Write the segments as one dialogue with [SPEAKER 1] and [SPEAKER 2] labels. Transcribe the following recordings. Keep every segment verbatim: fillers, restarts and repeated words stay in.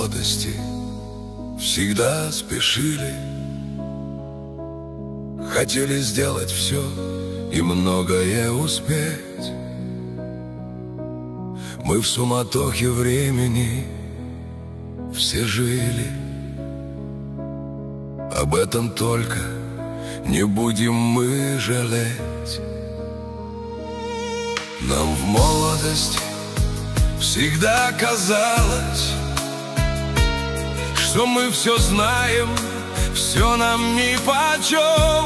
[SPEAKER 1] молодости всегда спешили, хотели сделать все и многое успеть. Мы в суматохе времени все жили. Об этом только не будем мы жалеть. Нам в молодости всегда казалось, что мы все знаем, все нам нипочем.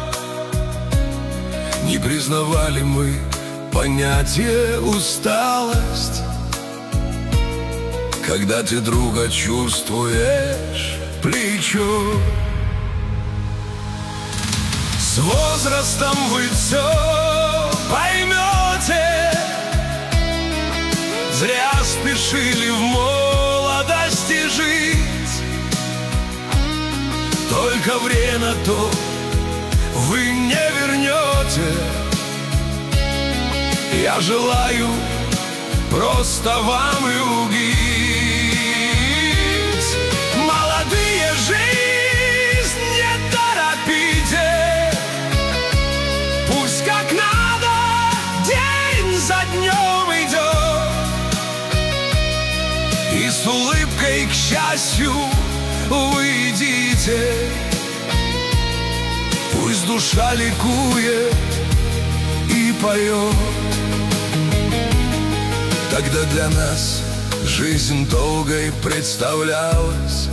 [SPEAKER 1] Не признавали мы понятие усталость, когда ты друга чувствуешь плечо. С возрастом вы все поймете, зря спешили в молодости жить. Только время то вы не вернете. Я желаю просто вам любить. Молодые, жизнь не торопите, пусть как надо день за днем идет. И с улыбкой к счастью вы идите. Пусть душа ликует и поет. Тогда для нас жизнь долгой представлялась,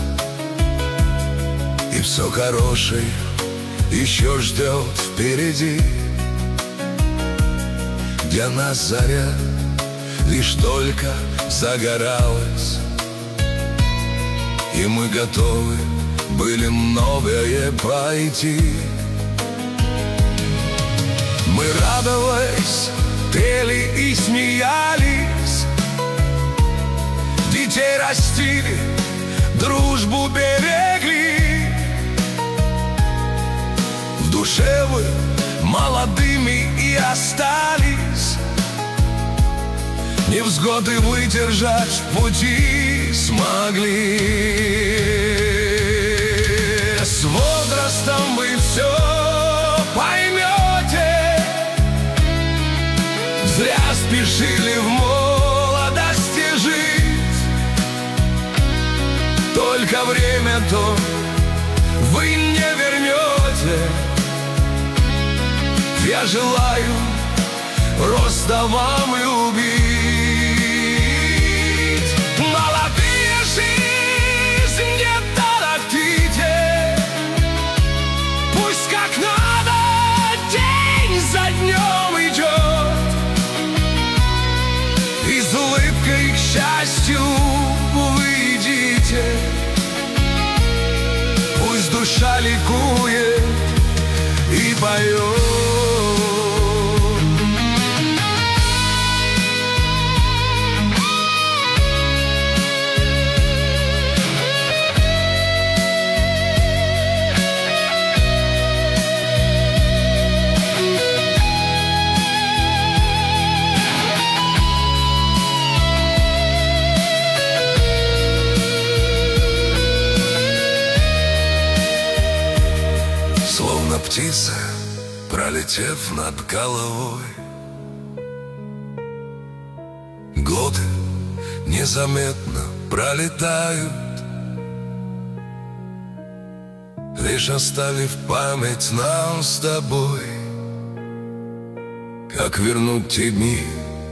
[SPEAKER 1] и все хорошее еще ждет впереди. Для нас заря лишь только загоралась, и мы готовы были многое пройти. Мы радовались, пели и смеялись, детей растили, дружбу берегли. В душе вы молодыми и остались, невзгоды выдержать в пути смогли. С возрастом вы все поймете, зря спешили в молодости жить. Только время то вы не вернете. Я желаю просто вам любить. Молодые, жизнь не торопите, пусть как надо день за днем идет. И с улыбкой к счастью вы идите. Пусть душа ликует и поет. Словно птица, пролетев над головой, годы незаметно пролетают, лишь оставив память нам с тобой. Как вернуть те дни,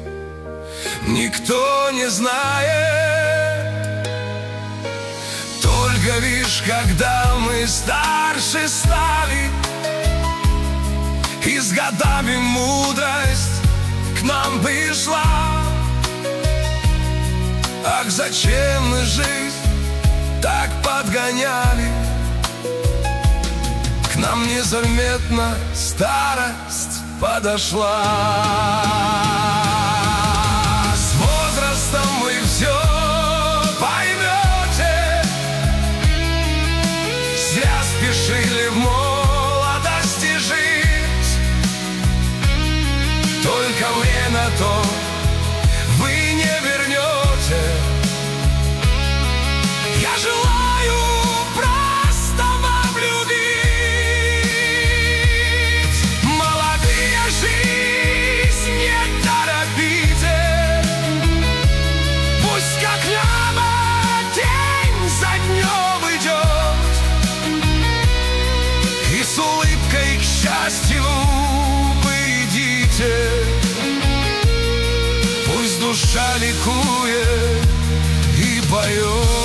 [SPEAKER 1] никто не знает. Только лишь когда мы старше стали, и с годами мудрость к нам пришла. Ах, зачем мы жизнь так подгоняли? К нам незаметно старость подошла. С возрастом мы все поймете, зря спешили в молодости жить. Только время то вы не вернете. душа ликует и поет.